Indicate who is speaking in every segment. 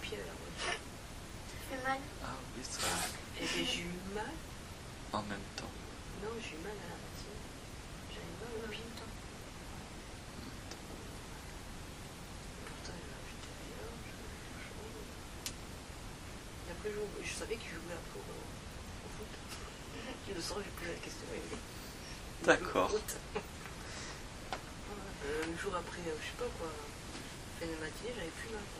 Speaker 1: pied à la voiture.
Speaker 2: Ça fait mal?
Speaker 3: Ah oui, ça.
Speaker 1: Et j'ai eu mal.
Speaker 3: En même temps.
Speaker 1: Non, j'ai eu mal à la matinée. J'avais mal au pied. Pourtant, j'étais bien, j'avais chaud. Et après, je savais qu'il jouait un peu au foot. Le soir, j'ai posé la question à lui.
Speaker 3: D'accord.
Speaker 1: Le jour après, je sais pas quoi, fin de matinée, j'avais plus mal.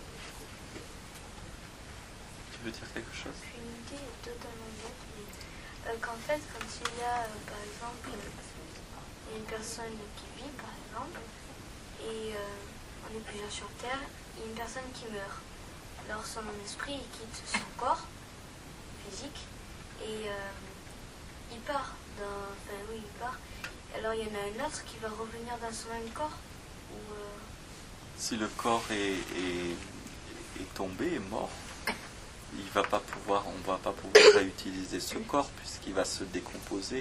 Speaker 3: Tu veux dire quelque chose?
Speaker 2: Une idée totalement bête, mais qu'en fait, quand il y a, par exemple, une personne qui vit, par exemple, et on est plusieurs sur Terre, il y a une personne qui meurt. Alors son esprit, il quitte son corps physique et il part. Enfin oui, il part. Alors il y en a un autre qui va revenir dans son même corps. Ou,
Speaker 3: Si le corps est tombé, est mort, on va pas pouvoir réutiliser ce corps puisqu'il va se décomposer.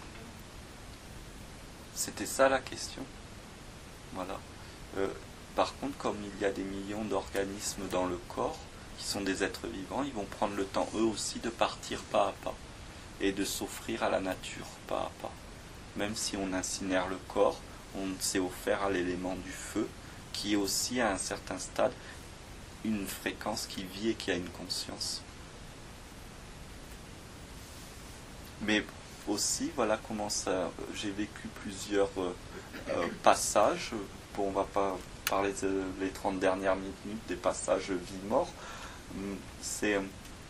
Speaker 3: C'était ça la question. Voilà. Par contre, comme il y a des millions d'organismes dans le corps, qui sont des êtres vivants, ils vont prendre le temps eux aussi de partir pas à pas et de s'offrir à la nature pas à pas. Même si on incinère le corps, on s'est offert à l'élément du feu, qui est aussi à un certain stade une fréquence qui vit et qui a une conscience. Mais aussi, voilà comment ça. J'ai vécu plusieurs passages. Bon, on va pas parler les 30 dernières minutes des passages vie-mort. C'est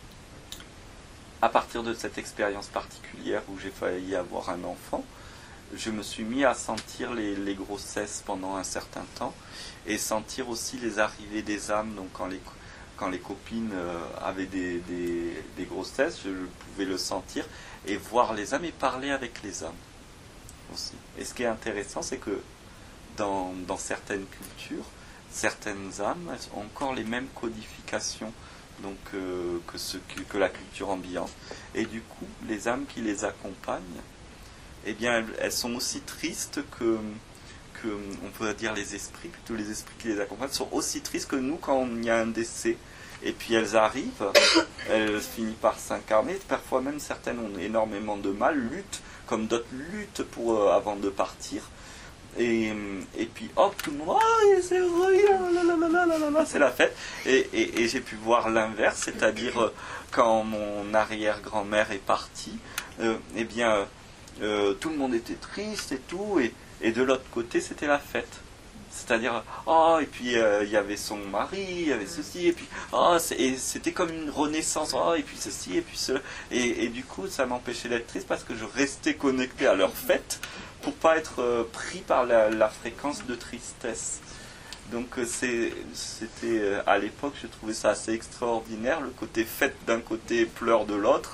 Speaker 3: à partir de cette expérience particulière où j'ai failli avoir un enfant, je me suis mis à sentir les grossesses pendant un certain temps et sentir aussi les arrivées des âmes. Donc quand les copines avaient des grossesses, je pouvais le sentir et voir les âmes et parler avec les âmes aussi. Et ce qui est intéressant, c'est que dans certaines cultures, certaines âmes elles ont encore les mêmes codifications donc, que la culture ambiante. Et du coup, les âmes qui les accompagnent, eh bien, elles sont aussi tristes que on peut dire les esprits, plutôt les esprits qui les accompagnent, sont aussi tristes que nous quand il y a un décès. Et puis elles arrivent, elles finissent par s'incarner, parfois même certaines ont énormément de mal, luttent, comme d'autres luttent avant de partir. Et puis hop, tout le monde, oh, c'est vrai, c'est la fête. Et j'ai pu voir l'inverse, c'est-à-dire quand mon arrière-grand-mère est partie, eh bien, tout le monde était triste et tout, et de l'autre côté, c'était la fête. C'est-à-dire, oh, et puis il y avait son mari, il y avait ceci, et puis, oh, et c'était comme une renaissance, oh, et puis ceci, et puis cela. Et du coup, ça m'empêchait d'être triste parce que je restais connecté à leur fête pour pas être pris par la fréquence de tristesse. Donc c'était à l'époque, je trouvais ça assez extraordinaire, le côté fête d'un côté, pleurs de l'autre,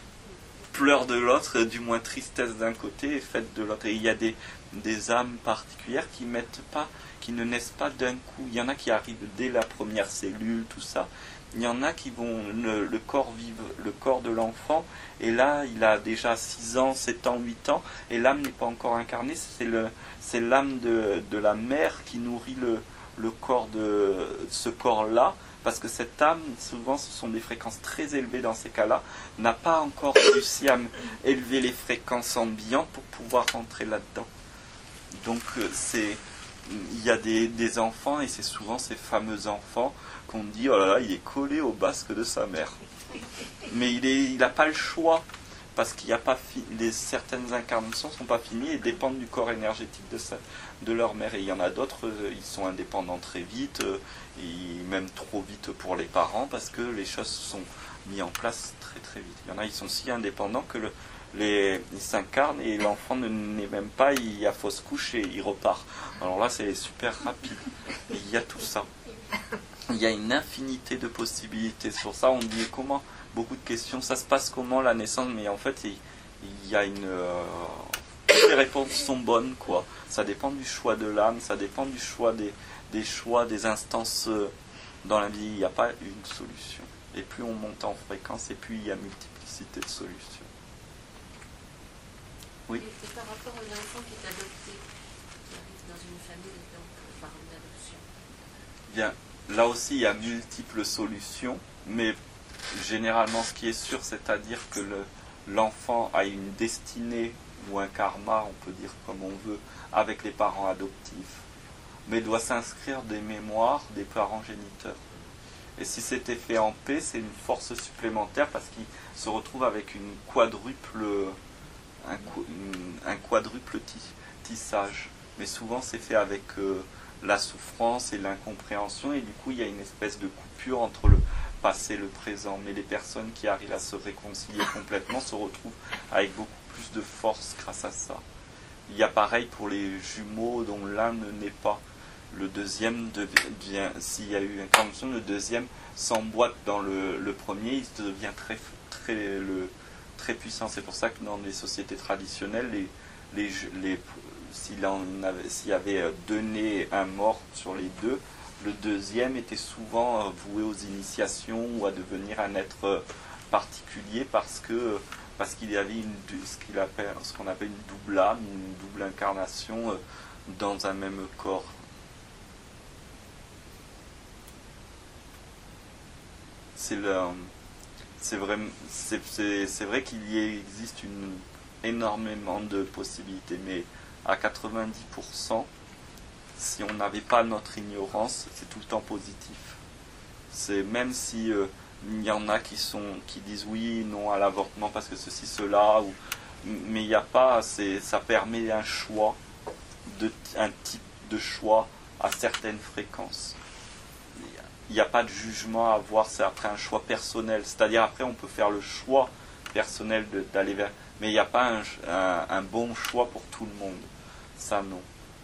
Speaker 3: du moins tristesse d'un côté et fête de l'autre. Et il y a des âmes particulières qui ne naissent pas d'un coup. Il y en a qui arrivent dès la première cellule, tout ça. Il y en a qui vont, le corps de l'enfant, et là, il a déjà 6 ans, 7 ans, 8 ans, et l'âme n'est pas encore incarnée, c'est l'âme de la mère qui nourrit le corps de ce corps-là, parce que cette âme, souvent, ce sont des fréquences très élevées dans ces cas-là, n'a pas encore réussi à élever les fréquences ambiantes pour pouvoir rentrer là-dedans. Donc, il y a des enfants, et c'est souvent ces fameux enfants qu'on dit, oh là là, il est collé au basque de sa mère. Mais il n'a pas le choix, parce qu'il n'y a pas certaines incarnations ne sont pas finies et dépendent du corps énergétique de leur mère. Et il y en a d'autres, ils sont indépendants très vite, et même trop vite pour les parents, parce que les choses sont mises en place très très vite. Il y en a, ils sont si indépendants que ils s'incarnent et l'enfant n'est même pas, il y a fausse couche et il repart. Alors là, c'est super rapide. Et il y a tout ça. Il y a une infinité de possibilités. Sur ça, on dit comment, beaucoup de questions, ça se passe comment la naissance, mais en fait, il y a toutes les réponses sont bonnes, quoi. Ça dépend du choix de l'âme, ça dépend du choix des choix, des instances dans la vie. Il n'y a pas une solution. Et plus on monte en fréquence, et plus il y a multiplicité de solutions. Oui.
Speaker 4: Et par rapport à l'enfant qui est adopté, qui arrive dans une famille donc, par une adoption.
Speaker 3: Bien. là aussi, il y a multiples solutions, mais généralement, ce qui est sûr, c'est-à-dire que l'enfant a une destinée ou un karma, on peut dire comme on veut, avec les parents adoptifs, mais doit s'inscrire des mémoires des parents géniteurs. Et si c'était fait en paix, c'est une force supplémentaire parce qu'il se retrouve avec un quadruple tissage. Mais souvent, c'est fait avec la souffrance et l'incompréhension, et du coup, il y a une espèce de coupure entre le passé et le présent. Mais les personnes qui arrivent à se réconcilier complètement se retrouvent avec beaucoup plus de force grâce à ça. Il y a pareil pour les jumeaux dont l'un ne naît pas. Le deuxième devient, s'il y a eu incarnation, le deuxième s'emboîte dans le premier, il devient très puissant. C'est pour ça que dans les sociétés traditionnelles, s'il y avait deux nés et un mort sur les deux, le deuxième était souvent voué aux initiations ou à devenir un être particulier parce qu'il y avait ce qu'on appelle une double âme, une double incarnation dans un même corps. C'est vrai qu'il existe énormément de possibilités, mais à 90%, si on n'avait pas notre ignorance, c'est tout le temps positif. C'est même si il y en a qui disent oui, non à l'avortement parce que ceci, cela, mais il n'y a pas, ça permet un choix, un type de choix à certaines fréquences. Il n'y a pas de jugement à avoir, c'est après un choix personnel. C'est-à-dire après on peut faire le choix personnel d'aller vers... Mais il n'y a pas un bon choix pour tout le monde. Ça non.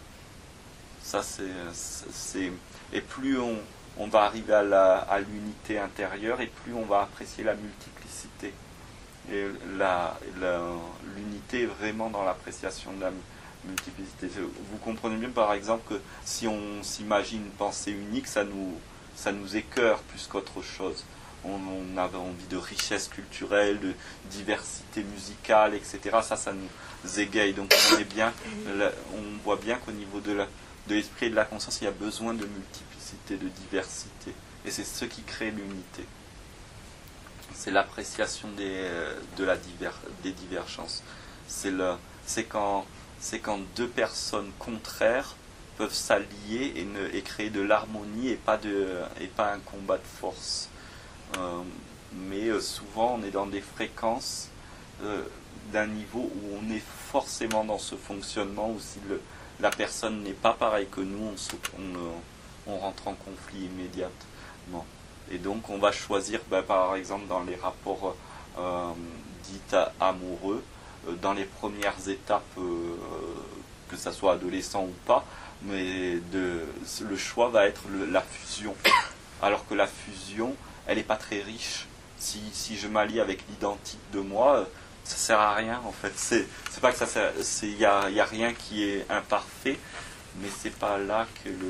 Speaker 3: Ça c'est... Et plus on va arriver à l'unité intérieure, et plus on va apprécier la multiplicité. Et l'unité est vraiment dans l'appréciation de la multiplicité. Vous comprenez bien par exemple que si on s'imagine une pensée unique, ça nous écœure plus qu'autre chose. On avait envie de richesse culturelle, de diversité musicale, etc. Ça nous égaye. Donc on voit bien qu'au niveau de l'esprit et de la conscience, il y a besoin de multiplicité, de diversité. Et c'est ce qui crée l'unité. C'est l'appréciation des divergences. C'est quand deux personnes contraires peuvent s'allier et créer de l'harmonie et pas un combat de force. Mais souvent on est dans des fréquences d'un niveau où on est forcément dans ce fonctionnement, où si la personne n'est pas pareille que nous, on rentre en conflit immédiatement. Et donc on va choisir, par exemple dans les rapports dits amoureux, dans les premières étapes, que ça soit adolescent ou pas, mais le choix va être la fusion. Alors que la fusion, elle n'est pas très riche. Si je m'allie avec l'identique de moi, ça sert à rien en fait. C'est pas que ça sert, il y a rien qui est imparfait, mais c'est pas là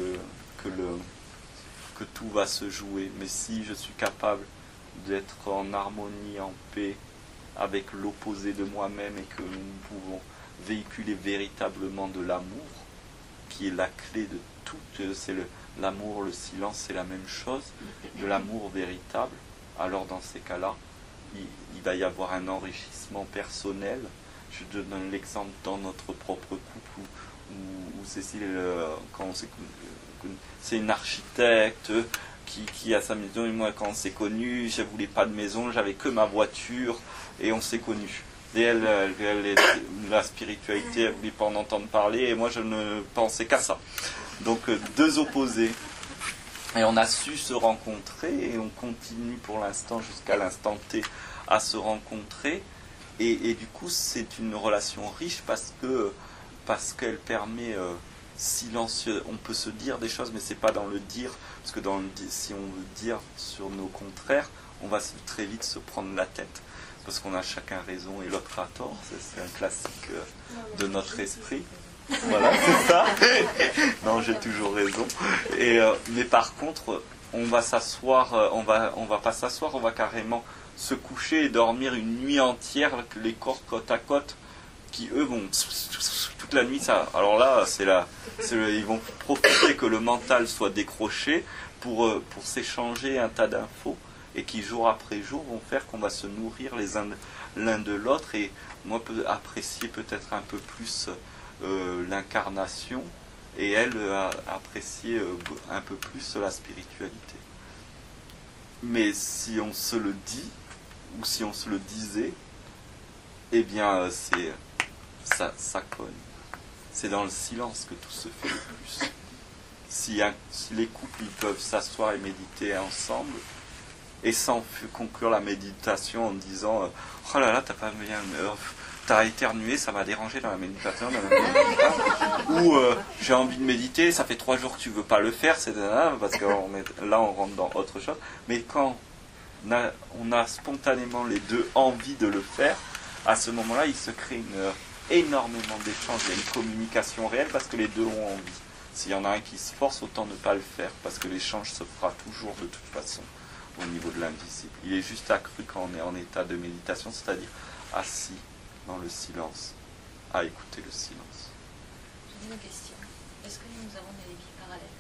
Speaker 3: que tout va se jouer. Mais si je suis capable d'être en harmonie, en paix avec l'opposé de moi-même, et que nous pouvons véhiculer véritablement de l'amour, qui est la clé de tout, l'amour, le silence, c'est la même chose, de l'amour véritable, alors dans ces cas-là, il va y avoir un enrichissement personnel. Je donne l'exemple dans notre propre couple où Cécile, quand c'est une architecte qui a sa maison, et moi quand on s'est connus, je ne voulais pas de maison, j'avais que ma voiture, et on s'est connus. Et la spiritualité, elle ne voulait pas en entendre parler, et moi je ne pensais qu'à ça. Donc deux opposés. Et on a su se rencontrer, et on continue pour l'instant, jusqu'à l'instant T, à se rencontrer. Et du coup, c'est une relation riche parce qu'elle permet silencieux. On peut se dire des choses, mais c'est pas dans le dire, parce que si on veut dire sur nos contraires, on va très vite se prendre la tête, parce qu'on a chacun raison et l'autre a tort. C'est un classique de notre esprit. Voilà, c'est ça. Non, j'ai toujours raison. Mais par contre, on va s'asseoir, on va pas s'asseoir, on va carrément se coucher et dormir une nuit entière avec les corps côte à côte, qui eux vont toute la nuit. Ça, alors là, ils vont profiter que le mental soit décroché pour s'échanger un tas d'infos et qui jour après jour vont faire qu'on va se nourrir les uns l'un de l'autre. Et moi, peut apprécier peut-être un peu plus l'incarnation et elle apprécier un peu plus la spiritualité. Mais si on se le dit, ou si on se le disait, eh bien, ça cogne. C'est dans le silence que tout se fait le plus. Si les couples ils peuvent s'asseoir et méditer ensemble, et sans conclure la méditation en disant « Oh là là, t'as éternué, ça m'a dérangé dans la méditation. » Ou « J'ai envie de méditer, ça fait 3 jours que tu veux pas le faire. » Parce que là, on rentre dans autre chose. Mais quand on a spontanément les deux envie de le faire, à ce moment-là, il se crée énormément d'échanges. Il y a une communication réelle parce que les deux ont envie. S'il y en a un qui se force, autant ne pas le faire parce que l'échange se fera toujours de toute façon au niveau de l'invisible. Il est juste accru quand on est en état de méditation, c'est-à-dire assis dans le silence, à écouter le silence.
Speaker 4: J'ai une question. Est-ce que nous avons des vies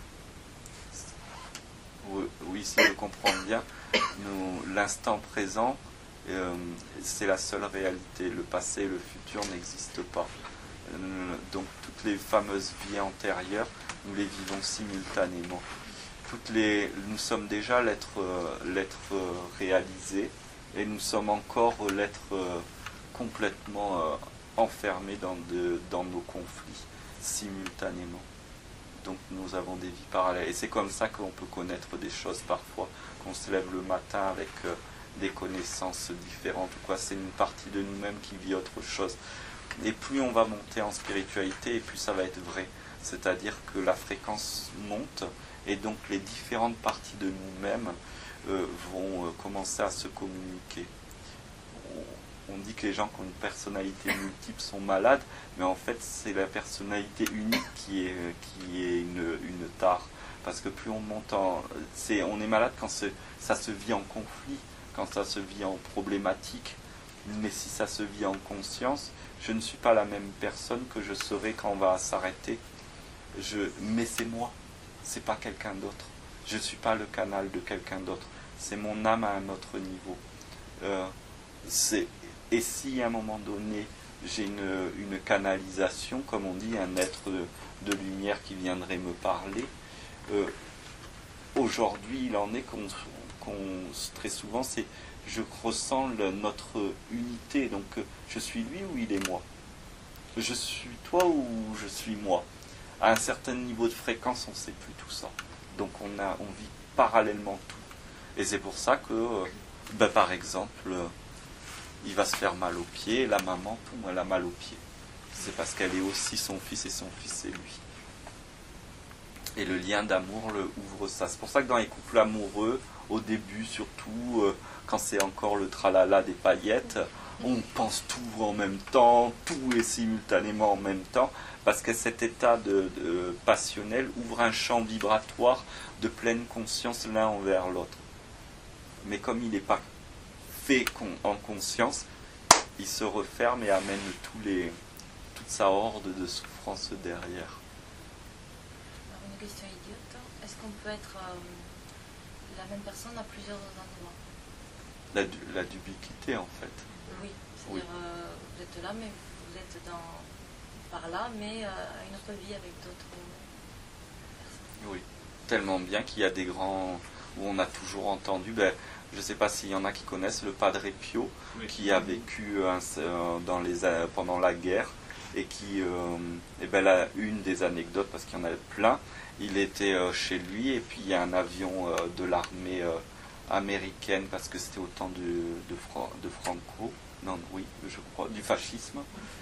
Speaker 4: parallèles?
Speaker 3: Oui, si je comprends bien, l'instant présent, c'est la seule réalité. Le passé et le futur n'existent pas. Donc toutes les fameuses vies antérieures, nous les vivons simultanément. Nous sommes déjà l'être réalisé et nous sommes encore l'être complètement enfermé dans nos conflits simultanément. Donc nous avons des vies parallèles. Et c'est comme ça qu'on peut connaître des choses parfois, qu'on se lève le matin avec des connaissances différentes ou quoi. C'est une partie de nous-mêmes qui vit autre chose. Et plus on va monter en spiritualité, et plus ça va être vrai. C'est-à-dire que la fréquence monte, et donc les différentes parties de nous-mêmes vont commencer à se communiquer. On dit que les gens qui ont une personnalité multiple sont malades, mais en fait c'est la personnalité unique qui est une tare. Parce que plus on monte on est malade quand ça se vit en conflit, quand ça se vit en problématique. Mais si ça se vit en conscience, je ne suis pas la même personne que je serai quand on va s'arrêter. Mais c'est moi, c'est pas quelqu'un d'autre. Je ne suis pas le canal de quelqu'un d'autre. C'est mon âme à un autre niveau. Et si à un moment donné, j'ai une canalisation, comme on dit, un être de lumière qui viendrait me parler, aujourd'hui, il en est très souvent, je ressens notre unité. Donc, je suis lui ou il est moi? Je suis toi ou je suis moi? À un certain niveau de fréquence, on ne sait plus tout ça. Donc, on vit parallèlement tout. Et c'est pour ça que, par exemple, il va se faire mal aux pieds, la maman, elle a mal aux pieds. C'est parce qu'elle est aussi son fils et son fils c'est lui. Et le lien d'amour ouvre ça. C'est pour ça que dans les couples amoureux, au début surtout, quand c'est encore le tralala des paillettes, on pense tout en même temps, tout est simultanément en même temps, parce que cet état passionnel ouvre un champ vibratoire de pleine conscience l'un envers l'autre. Mais comme il n'est pas fait en conscience, il se referme et amène toute sa horde de souffrances derrière.
Speaker 4: Alors, une question idiote. Est-ce qu'on peut être la même personne à plusieurs endroits?
Speaker 3: La dubiquité en fait.
Speaker 4: Oui, c'est-à-dire vous êtes là, mais vous êtes par là, mais à une autre vie avec d'autres personnes.
Speaker 3: Oui, tellement bien qu'il y a des grands où on a toujours entendu, je ne sais pas s'il y en a qui connaissent le Padre Pio, oui, qui a vécu pendant la guerre et qui, là, une des anecdotes, parce qu'il y en avait plein, il était chez lui et puis il y a un avion de l'armée américaine, parce que c'était au temps de Franco, non, oui, je crois, du fascisme,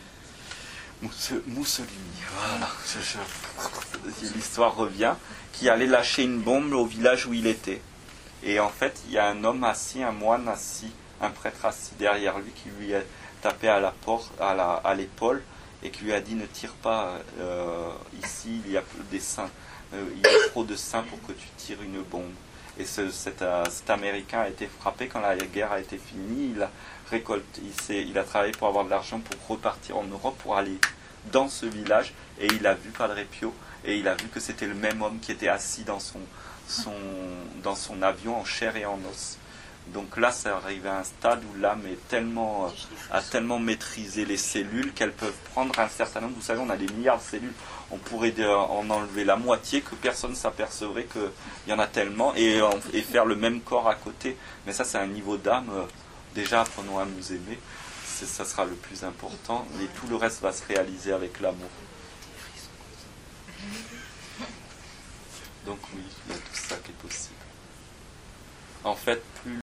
Speaker 3: Mussolini, voilà, l'histoire revient, qui allait lâcher une bombe au village où il était. Et en fait, il y a un homme assis, un moine assis, un prêtre assis derrière lui qui lui a tapé à la porte, à l'épaule et qui lui a dit: ne tire pas, ici il y a des saints, il y a trop de saints pour que tu tires une bombe. cet Américain a été frappé quand la guerre a été finie. Il a récolté, il a travaillé pour avoir de l'argent pour repartir en Europe, pour aller dans ce village, et il a vu Padre Pio, et il a vu que c'était le même homme qui était assis dans son avion en chair et en os. Donc là, ça arrive à un stade où l'âme a tellement maîtrisé les cellules qu'elles peuvent prendre un certain nombre. Vous savez, on a des milliards de cellules. On pourrait en enlever la moitié, que personne ne s'apercevrait qu'il y en a tellement, et faire le même corps à côté. Mais ça, c'est un niveau d'âme. Déjà, apprenons à nous aimer. Ça sera le plus important. Et tout le reste va se réaliser avec l'amour. Donc oui, il y a tout ça qui est possible. En fait, plus